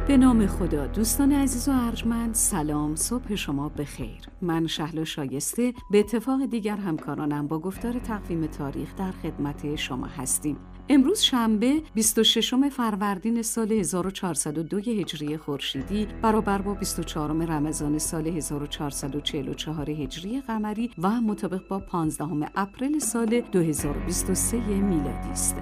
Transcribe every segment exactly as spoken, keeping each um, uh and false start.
به نام خدا. دوستان عزیز و ارجمند، سلام، صبح شما بخیر. من شهلا شایسته به اتفاق دیگر همکارانم با گفتار تقویم تاریخ در خدمت شما هستیم. امروز شنبه بیست و ششم فروردین سال هزار و چهارصد و دو هجری خورشیدی برابر با بیست و چهارم رمضان سال هزار و چهارصد و چهل و چهار هجری قمری و مطابق با پانزدهم اپریل سال دو هزار و بیست و سه میلادی است.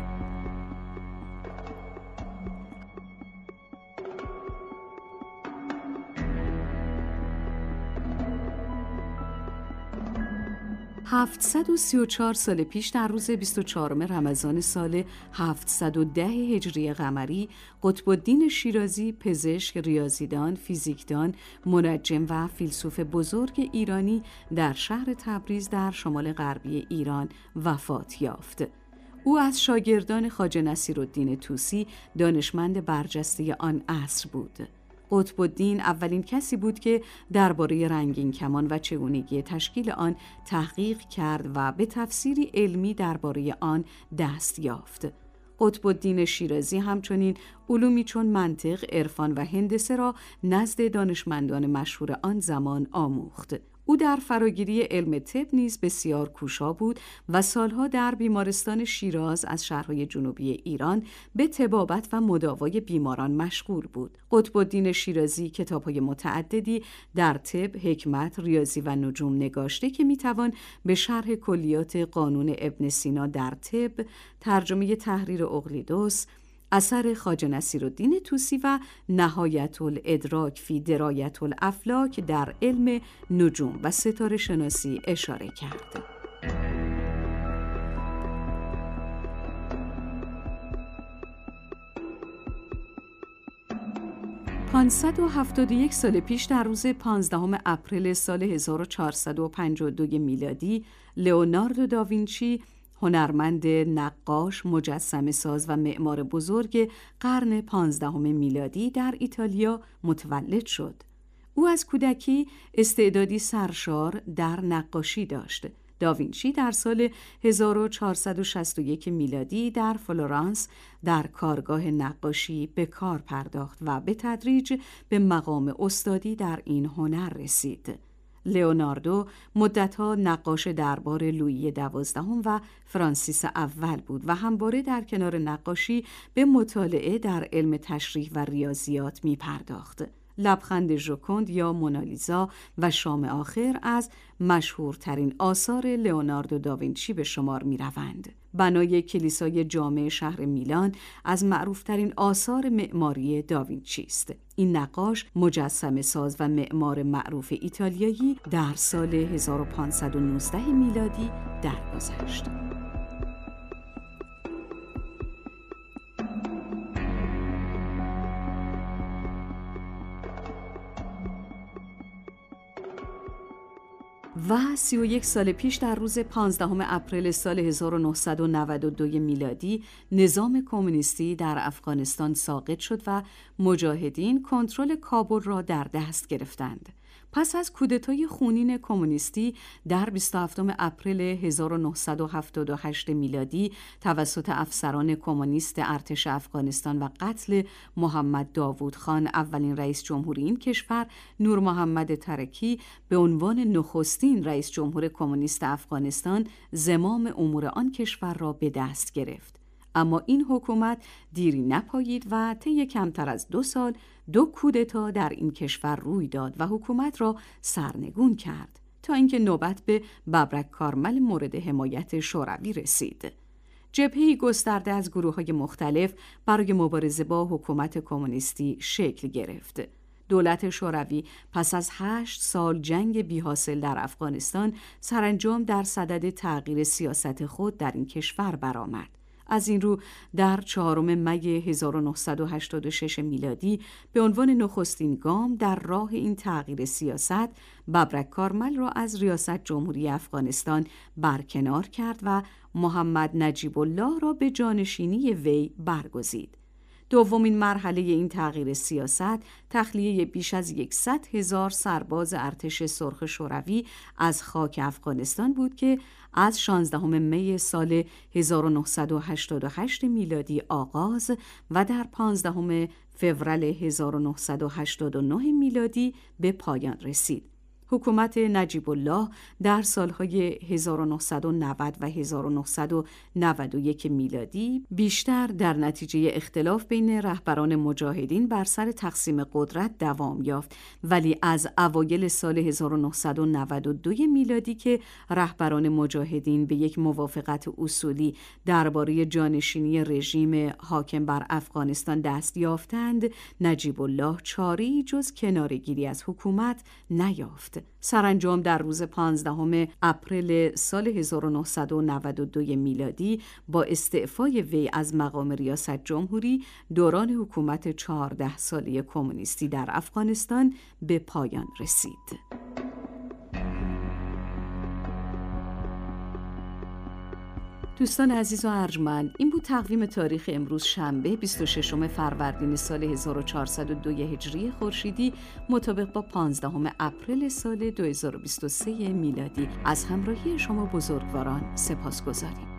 هفتصد و سی و چهار سال پیش در روز بیست و چهارم رمضان سال هفتصد و ده هجری قمری، قطب الدین شیرازی، پزشک، ریاضیدان، فیزیکدان، منجم و فیلسوف بزرگ ایرانی در شهر تبریز در شمال غربی ایران وفات یافت. او از شاگردان خواجه نصیرالدین طوسی دانشمند برجسته آن عصر بود. قطب الدین اولین کسی بود که درباره رنگین کمان و چگونگی تشکیل آن تحقیق کرد و به تفسیری علمی درباره آن دست یافت. قطب الدین شیرازی همچنین علومی چون منطق، عرفان و هندسه را نزد دانشمندان مشهور آن زمان آموخت. او در فراگیری علم طب نیز بسیار کوشا بود و سالها در بیمارستان شیراز از شهرهای جنوبی ایران به طبابت و مداوای بیماران مشغول بود. قطب الدین شیرازی کتاب‌های متعددی در طب، حکمت، ریاضی و نجوم نگاشته که میتوان به شرح کلیات قانون ابن سینا در طب، ترجمه تحریر اقلیدس، اثر خواجه نصیرالدین طوسی و نهایت الادراک فی درایت الافلاک در علم نجوم و ستاره شناسی اشاره کرد. پانصد و هفتاد و یک سال پیش در روز پانزدهم اپریل سال هزار و چهارصد و پنجاه و دو میلادی، لئوناردو داوینچی، هنرمند، نقاش، مجسمه ساز و معمار بزرگ قرن پانزدهم میلادی در ایتالیا متولد شد. او از کودکی استعدادی سرشار در نقاشی داشت. داوینچی در سال هزار و چهارصد و شصت و یک میلادی در فلورانس در کارگاه نقاشی به کار پرداخت و به تدریج به مقام استادی در این هنر رسید. لئوناردو مدتها نقاش دربار لویی دوازدهم و فرانسیس اول بود و همواره در کنار نقاشی به مطالعه در علم تشریح و ریاضیات می پرداخت. لبخند ژوکند یا مونالیزا و شام آخر از مشهورترین آثار لئوناردو داوینچی به شمار می روند. بنای کلیسای جامع شهر میلان از معروفترین آثار معماری داوینچی است. این نقاش، مجسمه ساز و معمار معروف ایتالیایی در سال هزار و پانصد و نوزده میلادی درگذشت. و سی و یک سال پیش در روز پانزدهم اپریل سال هزار و نهصد و نود و دو میلادی نظام کمونیستی در افغانستان ساقط شد و مجاهدین کنترل کابل را در دست گرفتند. پس از کودتای خونین کمونیستی در بیست و هفتم اپریل هزار و نهصد و هفتاد و هشت میلادی توسط افسران کمونیست ارتش افغانستان و قتل محمد داوود خان اولین رئیس جمهوری این کشور، نور محمد ترکی به عنوان نخستین رئیس جمهور کمونیست افغانستان زمام امور آن کشور را به دست گرفت. اما این حکومت دیری نپایید و طی کمتر از دو سال دو کودتا در این کشور روی داد و حکومت را سرنگون کرد تا اینکه نوبت به ببرک کارمل مورد حمایت شوروی رسید. جبهه‌ای گسترده از گروه‌های مختلف برای مبارزه با حکومت کمونیستی شکل گرفت. دولت شوروی پس از هشت سال جنگ بی‌حاصل در افغانستان سرانجام در صدد تغییر سیاست خود در این کشور برآمد. از این رو در چهارم می هزار و نهصد و هشتاد و شش میلادی به عنوان نخستین گام در راه این تغییر سیاست، ببرک کارمل را از ریاست جمهوری افغانستان برکنار کرد و محمد نجیب الله را به جانشینی وی برگزید. دومین مرحله این تغییر سیاست تخلیه بیش از صد هزار سرباز ارتش سرخ شوروی از خاک افغانستان بود که از شانزدهم می سال هزار و نهصد و هشتاد و هشت میلادی آغاز و در پانزدهم فوریه هزار و نهصد و هشتاد و نه میلادی به پایان رسید. حکومت نجیب الله در سالهای هزار و نهصد و نود و هزار و نهصد و نود و یک میلادی بیشتر در نتیجه اختلاف بین رهبران مجاهدین بر سر تقسیم قدرت دوام یافت، ولی از اوایل سال هزار و نهصد و نود و دو میلادی که رهبران مجاهدین به یک موافقت اصولی درباره جانشینی رژیم حاکم بر افغانستان دست یافتند، نجیب الله چاره‌ای جز کناره‌گیری از حکومت نیافت. سرانجام در روز پانزدهم اپریل سال هزار و نهصد و نود و دو میلادی با استعفای وی از مقام ریاست جمهوری دوران حکومت چهارده ساله کمونیستی در افغانستان به پایان رسید. دوستان عزیز و ارجمند، این بود تقویم تاریخ امروز شنبه بیست و ششم فروردین سال هزار و چهارصد و دو هجری خورشیدی مطابق با پانزدهم اپریل سال دو هزار و بیست و سه میلادی. از همراهی شما بزرگواران سپاسگزاریم.